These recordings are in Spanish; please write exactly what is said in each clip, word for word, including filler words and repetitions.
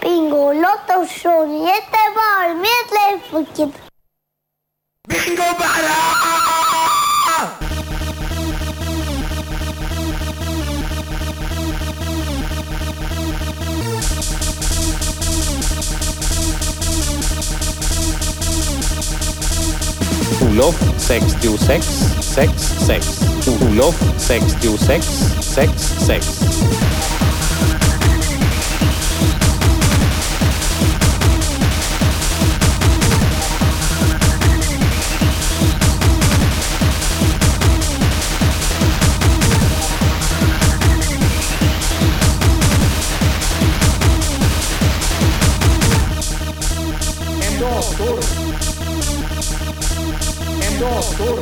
Bingo, Lotto, Sony, Jätteval, Medlemsbucket. Bingo bara! Olof sextiosex sextiosex. Olof sextiosex sextiosex. En dator. En dator.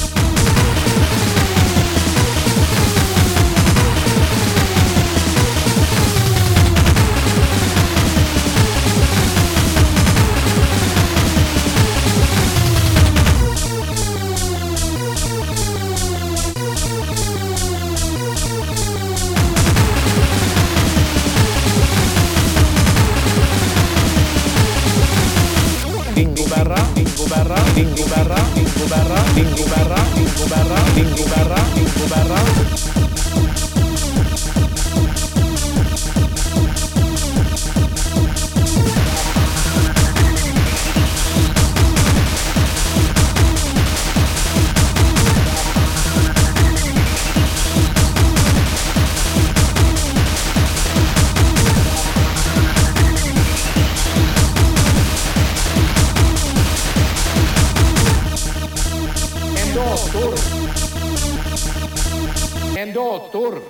Bingo berra, bingo berra, bingo berra, bingo berra, bingo berra, bingo berra, bingo berra, bingo berra. En dator. En dator.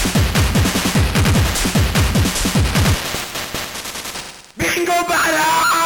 Bingo bara!